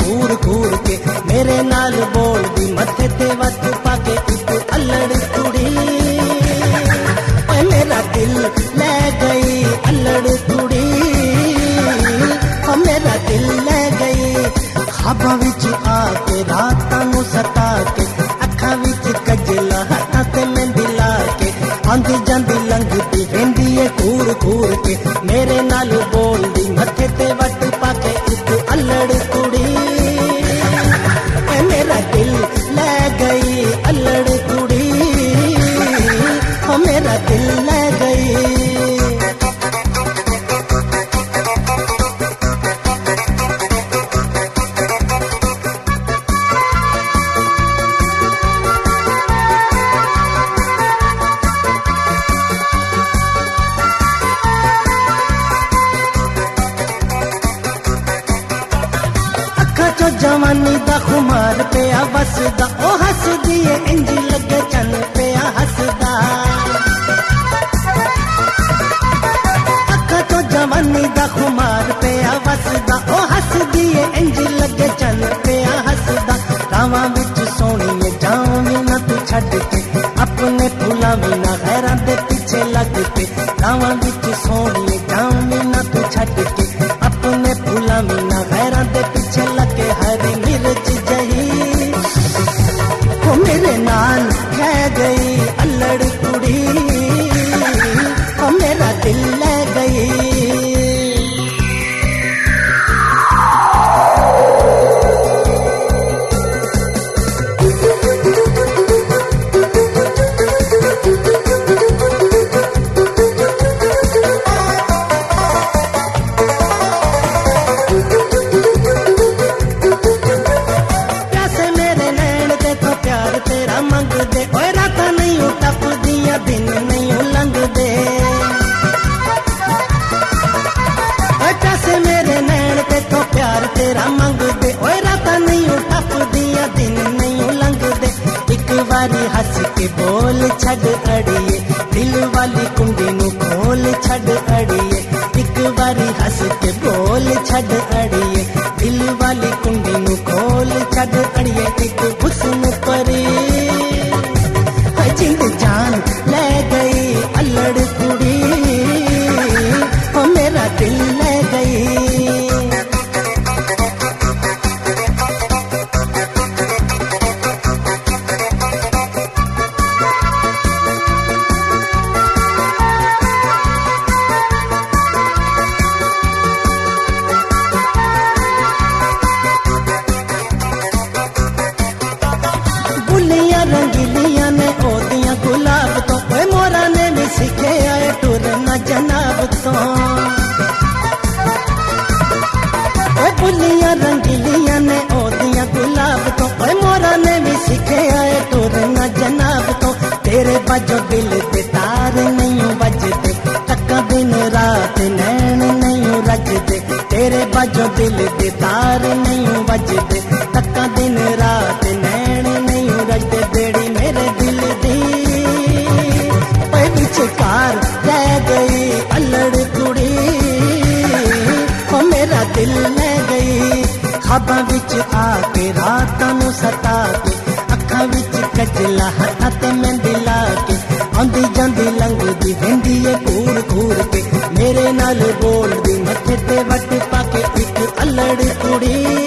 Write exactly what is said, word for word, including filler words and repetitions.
घूर घूर के मेरे नाल बोलदी मथे ते वत पाके एक अल्लड़ कुड़ी। ओए मेरा दिल ले गई अल्लड़ कुड़ी, ओ मेरा दिल ले गई ख्वाबां विच आके रातां नूं सता के अखां विच कजला हत्थां ते मेहंदी ला के आंदी जांदी लंघदी वेंदी ए घूर घूर के मेरे नाल बोलदी मथे ते वट पाके एक अल्लड़ कुड़ी। ए मेरा दिल ले गई अल्लड़ कुड़ी, ओ मेरा दिल ले गई। जवानी दा खुमार पिया वसदा ओ हसदी ए इंज लगे चन पिया हसदा। अखा तो जवानी दा खुमार पिया वसदा ओ हसदी ए इंज लगे चन पिया हसदा। रावां विच सोहणीए जावीं ना तू छड्ड के अपने फुलां वी ना गैरां दे पीछे लग के। रावां विच सोहणीए जावीं ना तू छड्ड के अपने फुलां वी ना गैरां दे पीछे लग के। हरी मिर्च जही वो मेरे नाल रह गई अल्लड़ कुड़ी, वो मेरा दिल ले गई। मंगदे ओए रात नहीं टपदियां दिन नहीं लंघदे। कैसे मेरे नैन ते तो प्यार तेरा मंगदे ओए रात नहीं टपदियां दिन नहीं लंघदे। एक बारी हंस के बोल छड़ अड़िए दिल वाली कुंडी नू खोल छड़ अड़िए। एक बारी हंस के बोल छड़ अड़िए दिल वाली कुंडी नू खोल छड़ अड़िए। एक हुस्न परी जिंद जान ले गई अल्लड़ कुड़ी, ओ मेरा दिल ले गई। गुलियां रंगीलियां ने ओदियां गुलाब तो ओए मोरा ने भी सीखे आए टुरना जनाब तो। ओए गुलियां रंगीलियां ने ओदियां गुलाब तो ओए मोरा ने भी सीखे आए टुरना जनाब तो। तेरे बाजो दिल ते तार नहीं बजते तक्का दिन रात नैन नहीं रजते। तेरे बाजो दिल ते तार नहीं बजते तक्का दिन रात नैन नहीं रजते। बेड़ी मेरे दिल दी विचकार रह गई अल्लड़ कुड़ी, ओ मेरा दिल ले गई। ख्वाबां विच आके रातां नूं सता के अखां विच कजला हत्थां ते मेहंदी ला के आंदी जांदी लंघदी वेंदी ए घूर घूर के मेरे नाल बोलदी मथे ते वट पाके एक अल्लड़ कुड़ी।